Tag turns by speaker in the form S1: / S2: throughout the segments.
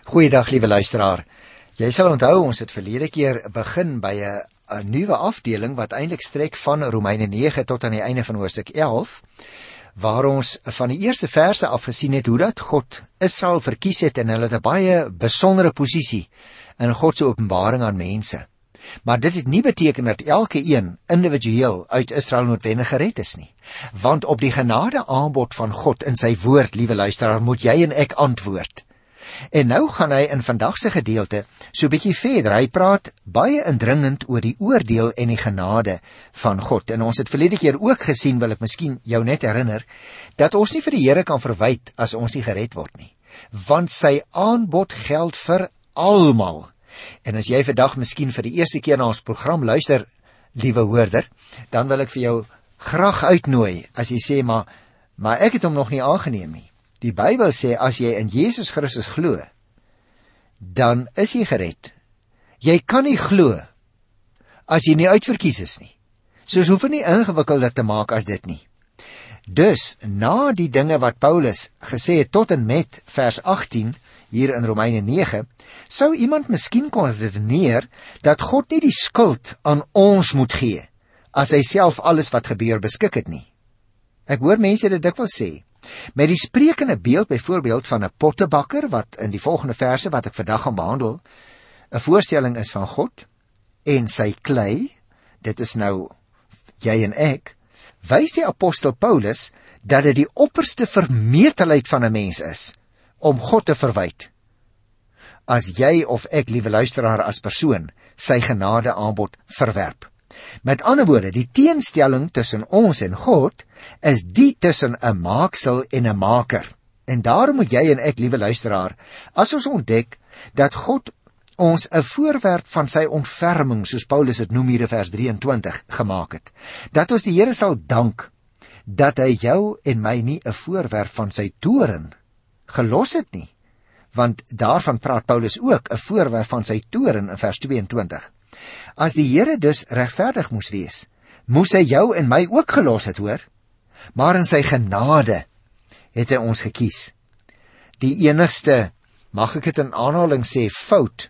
S1: Goeiedag, liewe luisteraar. Jy sal onthou, ons het verlede keer begin by 'n nuwe afdeling wat eintlik strek van Romeine 9 tot aan die einde van hoofstuk 11, waar ons van die eerste verse af gesien het hoe dat God Israel verkies het en hulle het 'n baie besondere posisie in God se openbaring aan mense. Maar dit het nie beteken dat elke een individueel uit Israel noodwendig gered is nie. Want op die genade aanbod van God in sy woord, liewe luisteraar, moet jy en ek antwoord. En nou gaan hy in vandag se gedeelte so 'n bietjie verder. Hy praat baie indringend oor die oordeel en die genade van God. En ons het verlede keer ook gesien, wil ek miskien jou net herinner, dat ons nie vir die Here kan verwyd as ons nie gered word nie. Want sy aanbod geld vir almal. En as jy vandag miskien vir die eerste keer na ons program luister, liewe hoorder, dan wil ek vir jou graag uitnooi as jy sê, maar ek het hom nog nie aangeneem nie. Die Bybel sê, as jy in Jesus Christus glo, dan is jy gered. Jy kan nie glo as jy nie uitverkies is nie. Soos hoef nie ingewikkelder te maak as dit nie. Dus, na die dinge wat Paulus gesê het tot en met vers 18, hier in Romeine 9, sou iemand miskien kon redeneer dat God nie die skuld aan ons moet gee, as hy self alles wat gebeur beskik het nie. Ek hoor mense dit dikwels sê, met die sprekende beeld byvoorbeeld van 'n pottebakker, wat in die volgende verse wat ek vandag gaan behandel, 'n voorstelling is van God en sy klei, dit is nou jy en ek, wys die apostel Paulus dat dit die opperste vermetelheid van 'n mens is om God te verwyd, as jy of ek, liewe luisteraar, as persoon sy genade aanbod verwerp. Met ander woorde, die teenstelling tussen ons en God is die tussen 'n maaksel en 'n maker. En daarom moet jy en ek, liewe luisteraar, as ons ontdek dat God ons 'n voorwerp van sy ontferming, soos Paulus dit noem hier in vers 23, gemaak het, dat ons die Here sal dank dat hy jou en my nie 'n voorwerp van sy toorn gelos het nie. Want daarvan praat Paulus ook, 'n voorwerp van sy toorn in vers 22. As die Here dus regverdig moes wees, moes hy jou en my ook gelos het, hoor. Maar in sy genade het hy ons gekies. Die enigste, mag ek dit in aanhaling sê, fout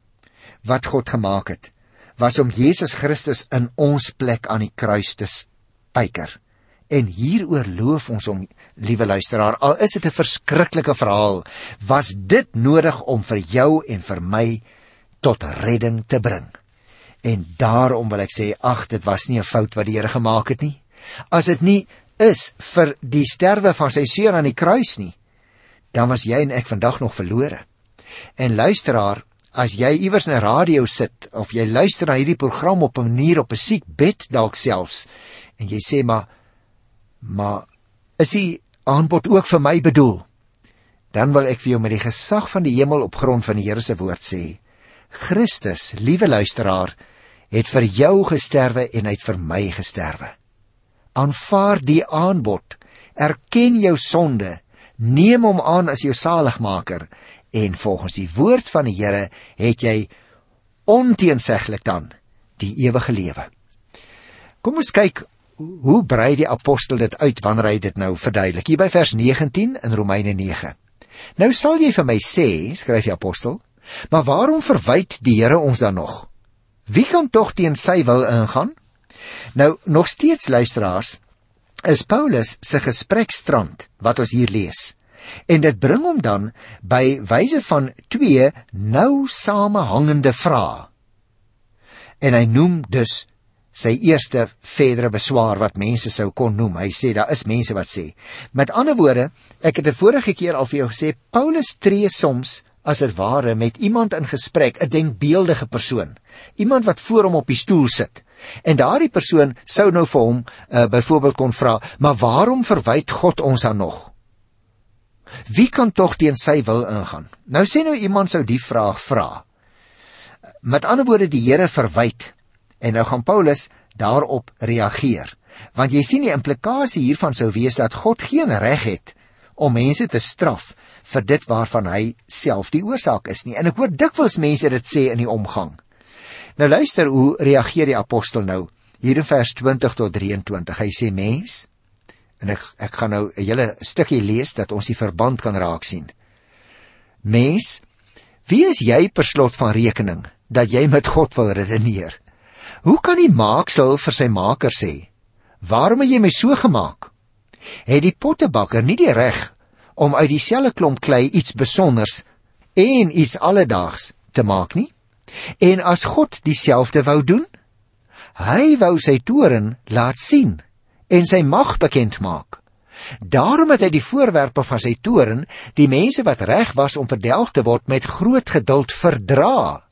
S1: wat God gemaak het, was om Jesus Christus in ons plek aan die kruis te spyker. En hieroor loof ons hom, liewe luisteraar, al is dit 'n verskriklike verhaal, was dit nodig om vir jou en vir my tot redding te bring. En daarom wil ek sê, ag, dit was nie 'n fout wat die Here gemaak het nie. As dit nie is vir die sterwe van sy seun aan die kruis nie, dan was jy en ek vandag nog verlore. En luisteraar, as jy iewers in 'n radio sit, of jy luister na hierdie program op 'n manier, op 'n siekbed dalk selfs, en jy sê, maar is die aanbod ook vir my bedoel? Dan wil ek vir jou met die gesag van die hemel op grond van die Here se woord sê, Christus, liewe luisteraar, het vir jou gesterwe en hy het vir my gesterwe. Aanvaar die aanbod, erken jou sonde, neem hom aan as jou saligmaker, en volgens die woord van die Here het jy onteenseglik dan die ewige lewe. Kom ons kyk, hoe brei die apostel dit uit wanneer hy dit nou verduidelik, hier by vers 19 in Romeine 9. Nou sal jy vir my sê, skryf die apostel, maar waarom verwyd die Here ons dan nog? Wie kan tog teen sy wil ingaan? Nou, nog steeds, luisteraars, is Paulus se gesprekstrand wat ons hier lees. En dit bring hom dan by wyse van 2 nou samehangende vrae. En hy noem dus sy eerste verdere beswaar wat mense sou kon noem. Hy sê, daar is mense wat sê. Met ander woorde, ek het die vorige keer al vir jou gesê, Paulus tree soms as het ware met iemand in gesprek, 'n denkbeeldige persoon, iemand wat voor hom op die stoel sit, en daardie persoon sou nou vir hom byvoorbeeld kon vra, maar waarom verwyd God ons dan nog? Wie kan tog teen sy wil ingaan? Nou sê nou iemand sou die vraag vra. Met ander woorde, die Here verwyd, en nou gaan Paulus daarop reageer, want jy sien die implikasie hiervan sou wees dat God geen reg het om mense te straf vir dit waarvan hy self die oorsaak is nie. En ek hoor dikwels mense dit sê in die omgang. Nou luister, hoe reageer die apostel nou, hier in vers 20 tot 23. Hy sê, mens, en ek gaan nou 'n hele stukkie lees, dat ons die verband kan raak sien. Mens, Wie is jy per slot van rekening, dat jy met God wil redeneer? Hoe kan die maaksel vir sy maker sê, waarom het jy my so gemaak? Het die pottebakker nie die reg om uit dieselfde klomp klei iets besonders en iets alledaags te maak nie? En as God dieselfde wou doen, hy wou sy toorn laat sien en sy mag bekend maak. Daarom het hy die voorwerpe van sy toorn, die mense wat reg was om verdelg te word, met groot geduld verdra.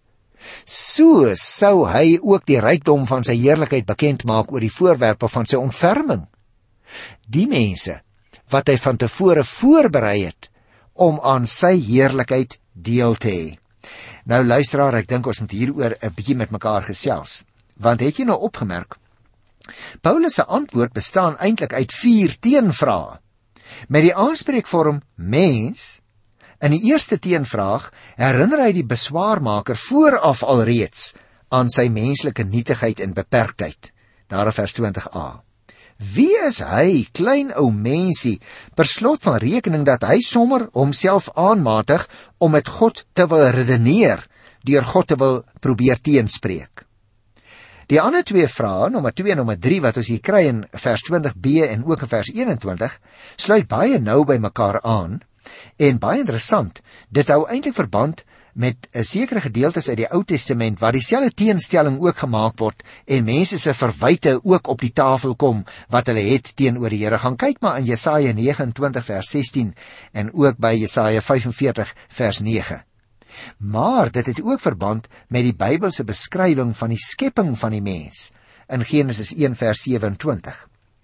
S1: So sou hy ook die rykdom van sy heerlikheid bekend maak oor die voorwerpe van sy ontferming. Die mense wat hy van tevore voorberei het om aan sy heerlikheid deel te hê. Nou luisteraar, ek dink ons moet hieroor 'n bietjie met mekaar gesels. Want het jy nou opgemerk, Paulus se antwoord bestaan eintlik uit 4 teenvrae. Met die aanspreekvorm mens, in die eerste teenvraag, herinner hy die beswaarmaker vooraf alreeds aan sy menslike nietigheid en beperktheid. Daar in vers 20a. Wie is hy, klein ou mensie, per slot van rekening dat hy sommer homself aanmatig om met God te wil redeneer, deur God te wil probeer teenspreek? Die ander 2 vrae, nommer 2 en nommer 3, wat ons hier kry in vers 20b en ook in vers 21, sluit baie nou by mekaar aan, en baie interessant, dit hou eintlik verband met 'n sekere gedeeltes uit die Ou Testament, waar dieselfde teenstelling ook gemaak word, en mense se verwyte ook op die tafel kom, wat hulle het teenoor die Here. Gaan kyk maar in Jesaja 29 vers 16, en ook by Jesaja 45 vers 9. Maar dit het ook verband met die Bybelse beskrywing van die skepping van die mens in Genesis 1 vers 27.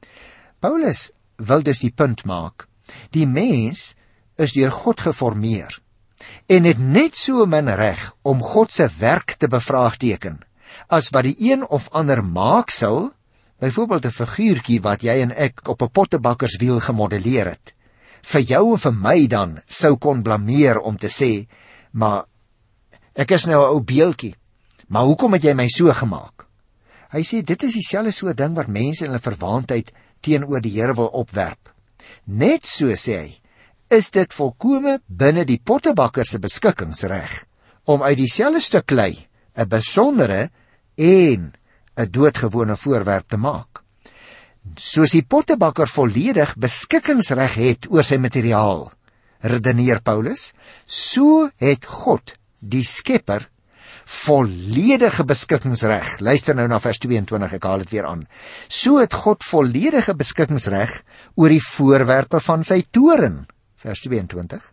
S1: Paulus wil dus die punt maak, die mens is deur God geformeer en het net so min reg om God se werk te bevraagteken as wat die een of ander maaksel, byvoorbeeld 'n figuurtjie wat jy en ek op 'n pottebakkerswiel gemodelleer het, vir jou en vir my dan sou kon blameer om te sê, maar ek is nou 'n ou beeltjie, maar hoekom het jy my so gemaak? Hy sê dit is dieselfde soort ding wat mense in hulle verwaandheid teenoor die Here wil opwerp. Net so, sê hy, is dit volkome binne die pottebakker se beskikkingsreg om uit dieselfde stuk klei 'n besondere en 'n doodgewone voorwerp te maak. Soos die pottebakker volledig beskikkingsreg het oor sy materiaal, redeneer Paulus, so het God, die skepper, volledige beskikkingsreg. Luister nou na vers 22, ek haal dit weer aan. So het God volledige beskikkingsreg oor die voorwerpe van sy toorn, vers 22,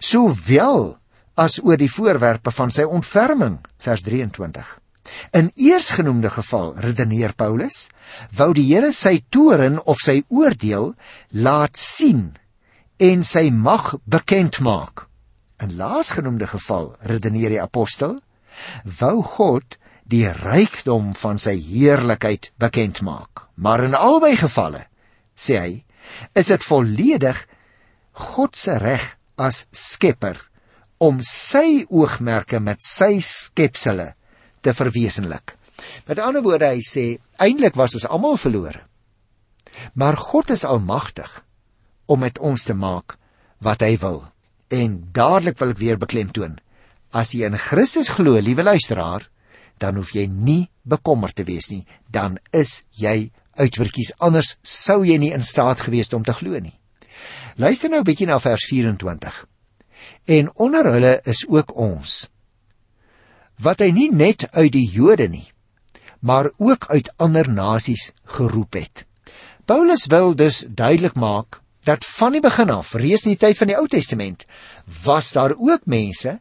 S1: sowel as oor die voorwerpe van sy ontferming, vers 23. In eersgenoemde geval, redeneer Paulus, wou die Here sy toorn of sy oordeel laat sien en sy mag bekend maak. In laasgenoemde geval, redeneer die apostel, wou God die rykdom van sy heerlikheid bekend maak. Maar in albei gevalle, sê hy, is dit volledig God se reg as skepper om sy oogmerke met sy skepsele te verwesenlik. Met ander woorde, hy sê, eintlik was ons almal verlore. Maar God is almagtig om met ons te maak wat hy wil. En dadelik wil ek weer beklemtoon, as jy in Christus glo, liewe luisteraar, dan hoef jy nie bekommerd te wees nie. Dan is jy uitwerkies, anders sou jy nie in staat gewees om te glo nie. Luister nou 'n bietjie na vers 24. En onder hulle is ook ons, wat hy nie net uit die Jode nie, maar ook uit ander nasies geroep het. Paulus wil dus duidelik maak dat van die begin af, reeds in die tyd van die Ou Testament, was daar ook mense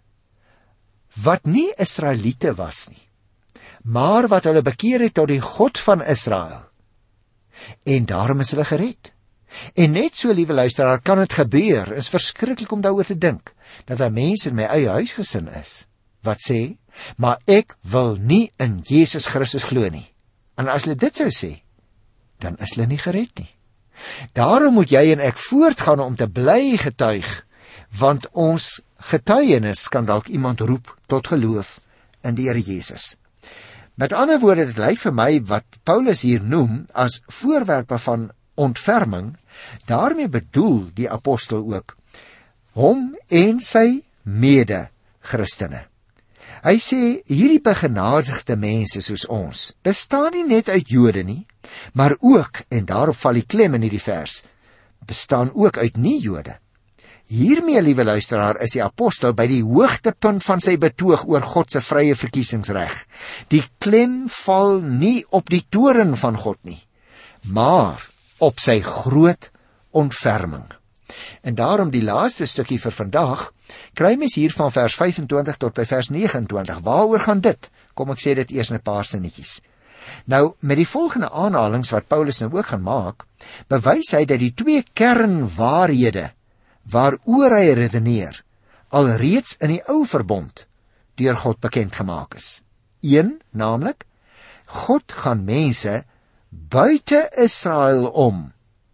S1: wat nie Israeliete was nie, maar wat hulle bekeer het tot die God van Israel. En daarom is hulle gered. En net so, liewe luisteraar, kan dit gebeur, is verskriklik om daaroor te dink, dat daar mense in my eie huisgesin is, wat sê, maar ek wil nie in Jesus Christus glo nie. En as hulle dit sou sê, dan is hulle nie gered nie. Daarom moet jy en ek voortgaan om te bly getuig, want ons getuienis kan dalk iemand roep tot geloof in die Here Jesus. Met ander woorde, dit lyk vir my wat Paulus hier noem as voorwerpe van ontferming, daarmee bedoel die apostel ook hom en sy mede Christene. Hy sê, hierdie begenadigde mense soos ons, bestaan nie net uit Jode nie, maar ook, en daarop val die klem in hierdie vers, bestaan ook uit nie-Jode. Hiermee, liewe luisteraar, is die apostel by die hoogtepunt van sy betoog oor God se vrye verkiesingsreg. Die klem val nie op die toren van God nie, maar op sy groot ontferming. En daarom die laaste stukkie vir vandag, kry mens hier van vers 25 tot by vers 29. Waaroor gaan dit? Kom ek sê dit eers in 'n paar sinnetjies. Nou, met die volgende aanhalings wat Paulus nou ook gaan maak, bewys hy dat die twee kernwaarhede waaroor hy redeneer, alreeds in die ou verbond deur God bekend gemaak is. Een, naamlik, God gaan mense buite Israel om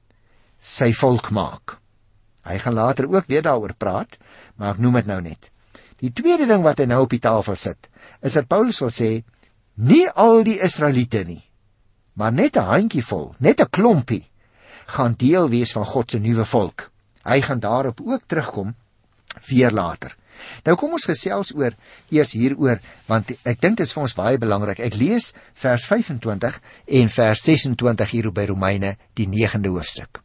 S1: sy volk maak. Hy gaan later ook weer daaroor praat, maar ek noem dit nou net. Die tweede ding wat hy nou op die tafel sit, is dat Paulus wil sê, nie al die Israeliete nie, maar net 'n handjievol, net 'n klompie, gaan deel wees van God se nuwe volk. Hy gaan daarop ook terugkom, weer later. Nou kom ons gesels eers hieroor, want ek dink dit is vir ons baie belangrik. Ek lees vers 25 en vers 26 hier by Romeine, die 9de hoofstuk.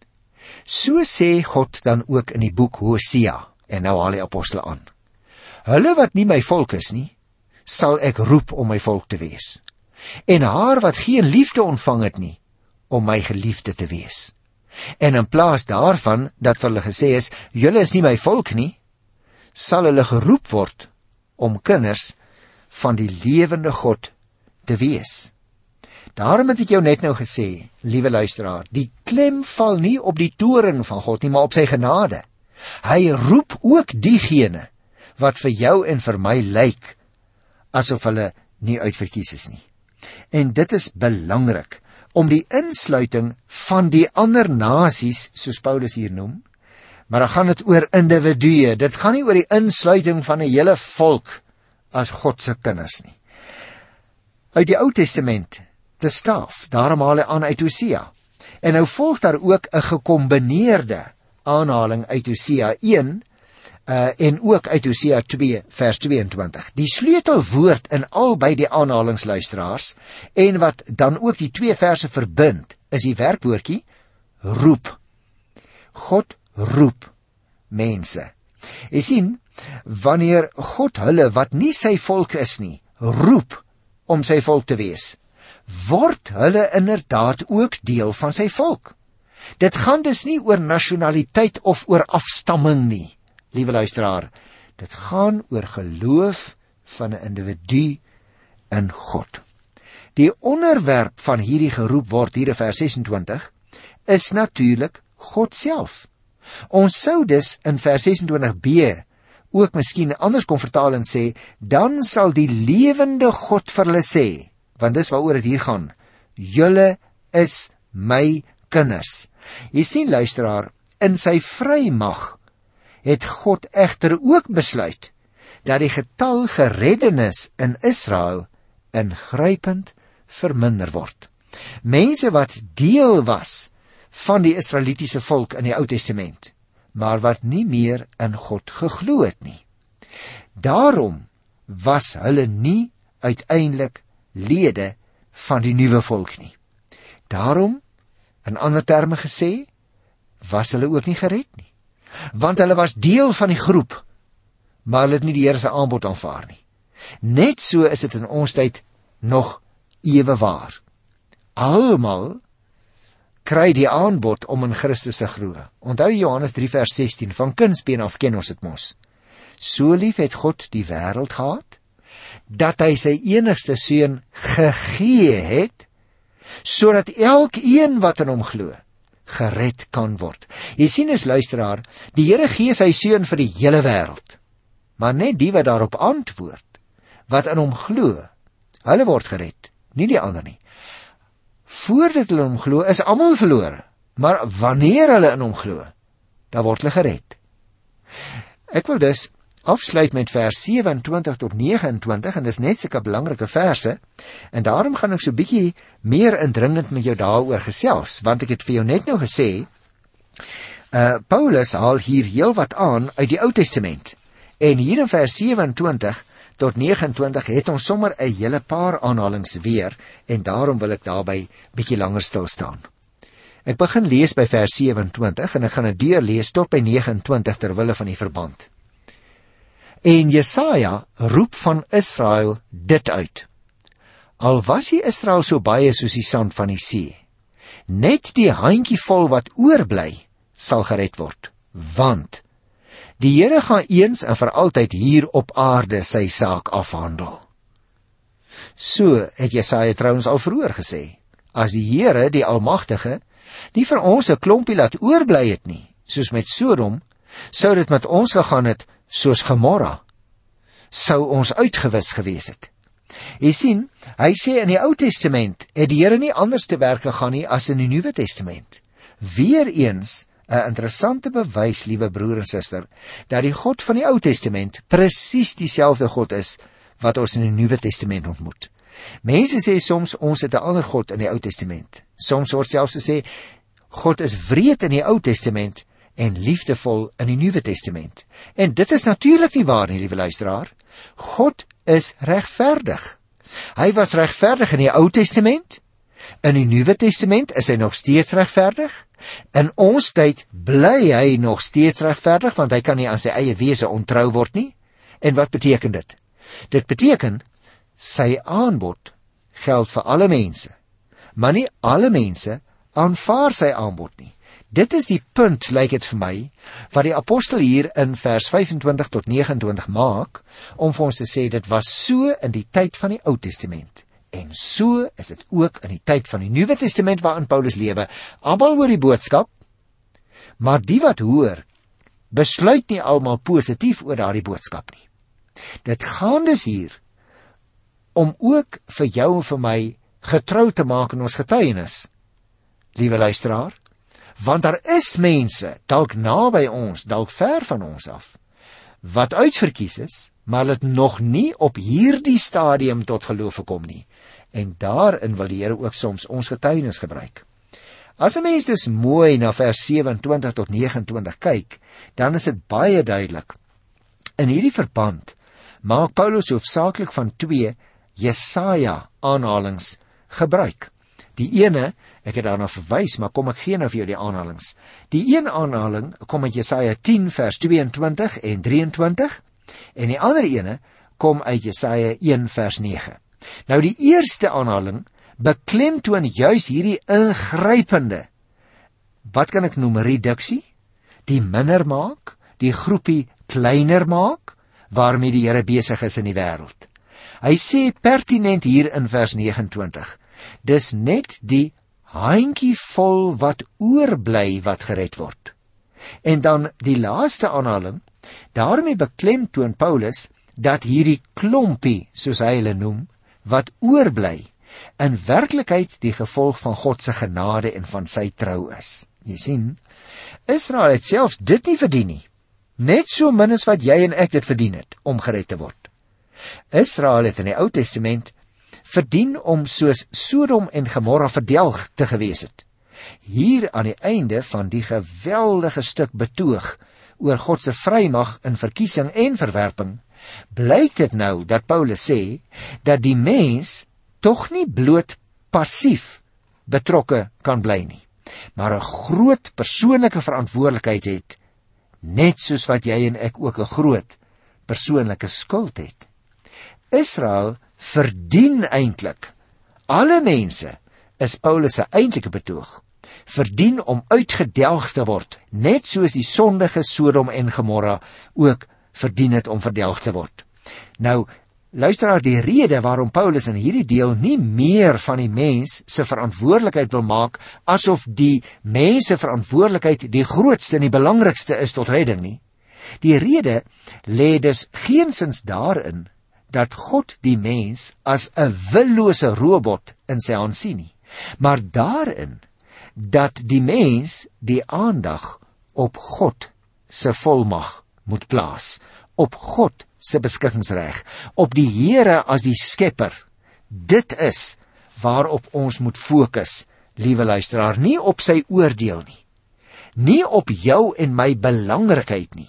S1: So sê God dan ook in die boek Hosea, en nou haal die apostel aan. Hulle wat nie my volk is nie, sal ek roep om my volk te wees. En haar wat geen liefde ontvang het nie, om my geliefde te wees. En in plaas daarvan, dat vir hulle gesê is, julle is nie my volk nie, sal hulle geroep word om kinders van die lewende God te wees. Daarom het ek jou net nou gesê, liewe luisteraar, die klem val nie op die toren van God nie, maar op sy genade. Hy roep ook diegene wat vir jou en vir my lyk asof hulle nie uitverkies is nie. En dit is belangrik om die insluiting van die ander nasies, soos Paulus hier noem, maar dan gaan dit oor individue. Dit gaan nie oor die insluiting van 'n hele volk as God se kinders nie. Uit die Ou Testament, te staf, daarom haal hy aan uit Hosea. En nou volg daar ook 'n gekombineerde aanhaling uit Hosea 1 en ook uit Hosea 2 vers 22. Die sleutelwoord in albei die aanhalingsluisteraars en wat dan ook die twee verse verbind, is die werkwoordjie roep. God roep mense. Jy sien, wanneer God hulle wat nie sy volk is nie, roep om sy volk te wees, word hulle inderdaad ook deel van sy volk. Dit gaan dus nie oor nasionaliteit of oor afstamming nie, liewe luisteraar. Dit gaan oor geloof van 'n individu in God. Die onderwerp van hierdie geroep word hier in vers 26 is natuurlik God self. Ons sou dus in vers 26b ook miskien anders kon vertaal en sê, dan sal die lewende God vir hulle sê, want dis waaroor dit hier gaan, julle is my kinders. Jy sien, luisteraar, in sy vrymag het God egter ook besluit dat die getal gereddenes in Israel ingrypend verminder word. Mense wat deel was van die Israelitiese volk in die Ou Testament, maar wat nie meer in God geglo het nie. Daarom was hulle nie uiteindelik lede van die nuwe volk nie. Daarom, in ander terme gesê, was hulle ook nie gered nie. Want hulle was deel van die groep, maar hulle het nie die Here se aanbod aanvaar nie. Net so is dit in ons tyd nog ewe waar. Almal kry die aanbod om in Christus te glo. Onthou Johannes 3 vers 16, van kindsbeen af ken ons dit mos. So lief het God die wêreld gehad, dat hy sy enigste seun gegee het, sodat elkeen wat in hom glo, gered kan word. Jy sien as luisteraar, die Here gee sy seun vir die hele wêreld, maar net die wat daarop antwoord, wat in hom glo, hulle word gered, nie die ander nie. Voordat hulle in hom glo, is almal verlore, maar wanneer hulle in hom glo, dan word hulle gered. Ek wil dus afsluit met vers 27 tot 29, en dis net sulke belangrike verse, en daarom gaan ek so bietjie meer indringend met jou daaroor gesels, want ek het vir jou net nou gesê, Paulus haal hier heel wat aan uit die Ou Testament, En hier in vers 27 tot 29 het ons sommer 'n hele paar aanhalings weer, en daarom wil ek daarby bietjie langer stil staan. Ek begin lees by vers 27 en ek gaan dit deurlees tot by 29 terwille van die verband. En Jesaja roep van Israel dit uit: Al was die Israel so baie soos die sand van die see, net die handjievol wat oorbly sal gered word, want die Here gaan eens en vir altyd hier op aarde sy saak afhandel. So het Jesaja trouens al vroeër gesê, as die Here, die Almagtige, nie vir ons 'n klompie laat oorbly het nie, soos met Sodom, sou dit met ons gegaan het soos Gomorra, sou ons uitgewis gewees het. Jy sien, hy sê in die Ou Testament het die Here nie anders te werk gegaan nie as in die Nuwe Testament. Weereens 'n interessante bewys, liewe broer en suster, dat die God van die Ou Testament presies dieselfde God is wat ons in die Nuwe Testament ontmoet. Mense sê soms ons het 'n ander God in die Ou Testament. Soms word selfs gesê God is wreed in die Ou Testament en liefdevol in die Nuwe Testament. En dit is natuurlik nie waar nie, liewe luisteraar. God is regverdig. Hy was regverdig in die Ou Testament. In die Nuwe Testament is hy nog steeds regverdig. In ons tyd bly hy nog steeds regverdig, want hy kan nie aan sy eie wese ontrou word nie. En wat beteken dit? Dit beteken sy aanbod geld vir alle mense, maar nie alle mense aanvaar sy aanbod nie. Dit is die punt, lyk dit vir my, wat die apostel hier in vers 25 tot 29 maak, om vir ons te sê, dit was so in die tyd van die Ou Testament, en so is dit ook in die tyd van die Nuwe Testament waarin Paulus lewe. Almal hoor die boodskap, maar die wat hoor, besluit nie almal positief oor daardie boodskap nie. Dit gaan dus hier om ook vir jou en vir my getrou te maak in ons getuienis, liewe luisteraar, want daar is mense, dalk naby ons, dalk ver van ons af, wat uitverkies is, maar het nog nie op hierdie stadium tot geloof gekom nie. En daarin wil die Here ook soms ons getuienis gebruik. As 'n mens dus mooi na vers 27 tot 29 kyk, dan is dit baie duidelik. In hierdie verband maak Paulus hoofsaaklik van 2 Jesaja aanhalings gebruik. Die ene, ek het daarna verwys, maar kom ek gee nou vir jou die aanhalings. Die een aanhaling kom uit Jesaja 10 vers 22 en 23 en die ander ene kom uit Jesaja 1 vers 9. Nou die eerste aanhaling beklemtoon juis hierdie ingrypende, wat kan ek noem, reduksie, die minder maak, die groepie kleiner maak, waarmee die Here besig is in die wêreld. Hy sê pertinent hier in vers 29, dis net die handjievol wat oorbly wat gered word. En dan die laaste aanhaling, daarmee beklemtoon Paulus dat hierdie klompie, soos hy hulle noem, wat oorbly, in werklikheid die gevolg van God se genade en van sy trou is. Jy sien, Israel het selfs dit nie verdien nie, net so min as wat jy en ek dit verdien het, om gered te word. Israel het in die Ou Testament verdien om soos Sodom en Gomorra verdelg te gewees het. Hier aan die einde van die geweldige stuk betoog oor God se vrymag in verkiesing en verwerping, blyk dit nou dat Paulus sê dat die mens tog nie bloot passief betrokke kan bly nie, maar 'n groot persoonlike verantwoordelikheid het, net soos wat jy en ek ook 'n groot persoonlike skuld het. Israel verdien eintlik, alle mense, is Paulus se eintlike betoog, verdien om uitgedelg te word, net soos die sondige Sodom en Gomorra ook verdien het om verdelg te word. Nou, luisteraar, die rede waarom Paulus in hierdie deel nie meer van die mens se verantwoordelikheid wil maak, asof die mens se verantwoordelikheid die grootste en die belangrikste is tot redding nie. Die rede lê dus geensins daarin dat God die mens as 'n willose robot in sy hand sien nie, maar daarin dat die mens die aandag op God se volmag moet plaas, op God se beskikkingsreg, op die Here as die skepper. Dit is waarop ons moet fokus, liewe luisteraar, nie op sy oordeel nie, nie op jou en my belangrikheid nie.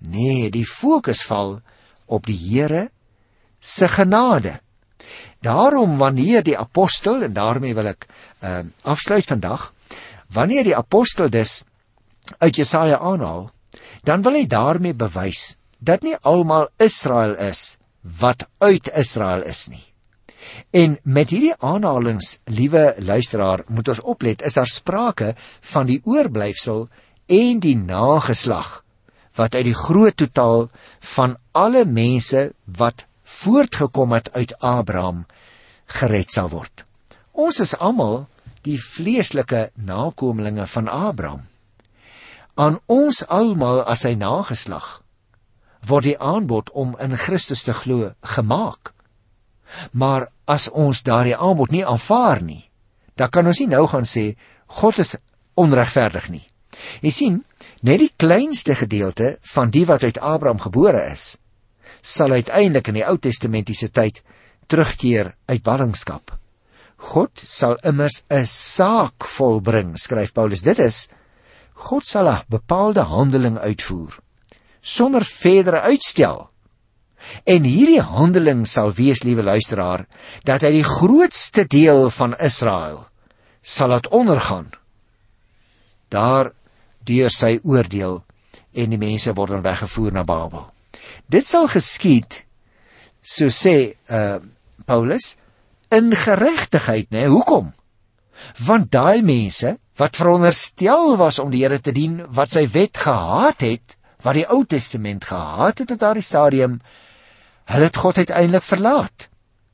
S1: Nee, die fokus val op die Here se genade. Daarom wanneer die apostel, en daarmee wil ek afsluit vandag, wanneer die apostel dus uit Jesaja aanhaal, dan wil hy daarmee bewys dat nie almal Israel is wat uit Israel is nie. En met hierdie aanhalings, liewe luisteraar, moet ons oplet, is daar sprake van die oorblyfsel en die nageslag wat uit die groot totaal van alle mense wat voortgekom het uit Abraham gered sal word. Ons is almal die vleeslike nakomelinge van Abraham. Aan ons almal as sy nageslag word die aanbod om in Christus te glo gemaak. Maar as ons daardie aanbod nie aanvaar nie, dan kan ons nie nou gaan sê God is onregverdig nie. Jy sien, net die kleinste gedeelte van die wat uit Abraham gebore is, sal uiteindelik in die Ou Testamentiese tyd terugkeer uit ballingskap. God sal immers 'n saak volbring, skryf Paulus. Dit is, God sal 'n bepaalde handeling uitvoer, sonder verdere uitstel. En hierdie handeling sal wees, liewe luisteraar, dat hy die grootste deel van Israel sal laat ondergaan. Daar deur sy oordeel, en die mense word dan weggevoer na Babel. Dit sal geskied, so sê Paulus, in geregtigheid, né? Hoekom? Want daai mense wat veronderstel was om die Here te dien, wat sy wet gehaat het, wat die Ou Testament gehaat het op daardie stadium, hulle het God uiteindelik verlaat.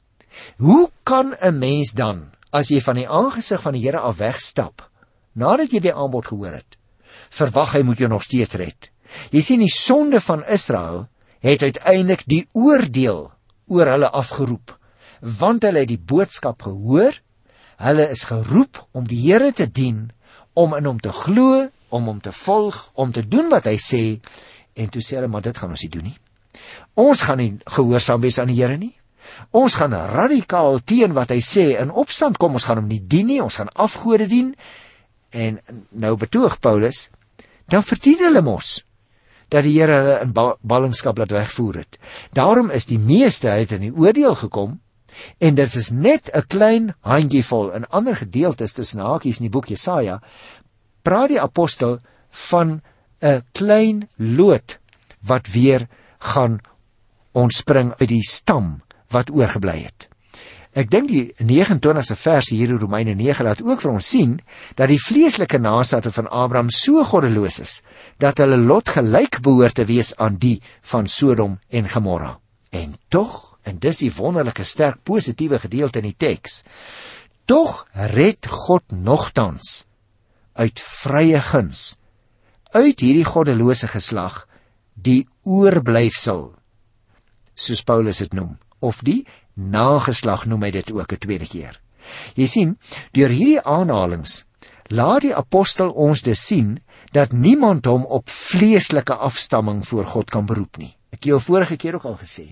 S1: Hoe kan 'n mens dan, as jy van die aangesig van die Here af wegstap, nadat jy die aanbod gehoor het, verwag hy moet jou nog steeds red? Jy sien, die sonde van Israel het uiteindelik die oordeel oor hulle afgeroep, want hulle het die boodskap gehoor, hulle is geroep om die Here te dien, om in hom te glo, om hom te volg, om te doen wat hy sê, en toe sê hulle, maar dit gaan ons nie doen nie. Ons gaan nie gehoorsaam wees aan die Here nie. Ons gaan radikaal teen wat hy sê in opstand kom, ons gaan hom nie dien nie, ons gaan afgode dien. En nou betoog Paulus, dan verdien hulle mos dat die Here hulle in ballingskap laat wegvoer het. Daarom is die meeste uit in die oordeel gekom, en dit is net 'n klein handjievol. In ander gedeeltes tussen hakies in die boek Jesaja praat die apostel van 'n klein loot wat weer gaan ontspring uit die stam wat oorgebly het. Ek dink die 29ste vers hier in Romeine 9 laat ook vir ons sien dat die vleeslike nageslag van Abraham so goddeloos is dat hulle lot gelyk behoort te wees aan die van Sodom en Gomorra. En tog, en dis die wonderlike sterk positiewe gedeelte in die teks, tog red God nogtans uit vrye guns uit hierdie goddelose geslag die oorblyfsel, soos Paulus dit noem, of die nageslag noem hy dit ook 'n tweede keer. Jy sien, deur hierdie aanhalings laat die apostel ons dus sien dat niemand hom op vleeslike afstamming voor God kan beroep nie. Ek het jou vorige keer ook al gesê,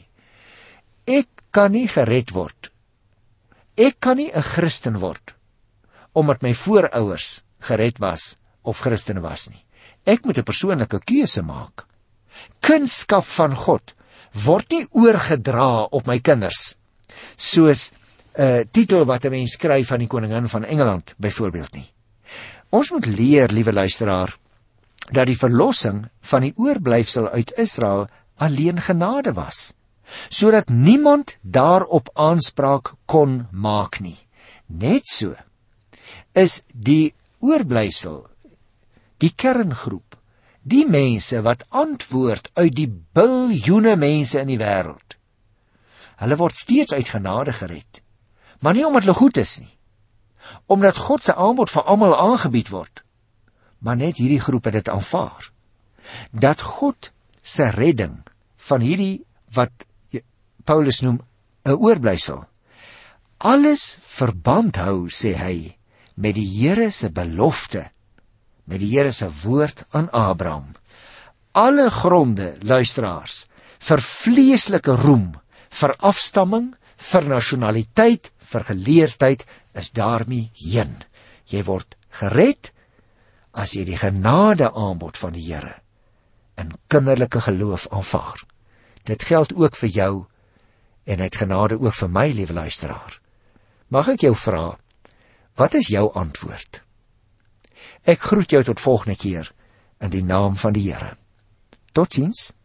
S1: ek kan nie gered word, ek kan nie 'n Christen word omdat my voorouers gered was of Christen was nie. Ek moet 'n persoonlike keuse maak. Kunskap van God word nie oorgedra op my kinders, soos 'n titel wat 'n mens skryf van die koningin van Engeland byvoorbeeld nie. Ons moet leer, liewe luisteraar, dat die verlossing van die oorblyfsel uit Israel alleen genade was, sodat niemand daarop aanspraak kon maak nie. Net so is die oorblyfsel, die kerngroep, die mense wat antwoord uit die biljoene mense in die wêreld. Hulle word steeds uit genade gered, maar nie omdat hulle goed is nie, omdat God se aanbod vir almal aangebied word, maar net hierdie groep het dit aanvaar, dat God se redding van hierdie wat Paulus noem 'n oorblyfsel, alles verband hou, sê hy, met die Here se belofte, met die Here se woord aan Abraham. Alle gronde, luisteraars, vir vleeslike roem, vir afstamming, vir nasionaliteit, vir geleerdheid, is daarmee heen. Jy word gered as jy die genade aanbod van die Here in kinderlike geloof aanvaar. Dit geld ook vir jou en uit genade ook vir my, liewe luisteraar. Mag ek jou vra, wat is jou antwoord? Ek groet jou tot volgende keer in die naam van die Here. Totsiens.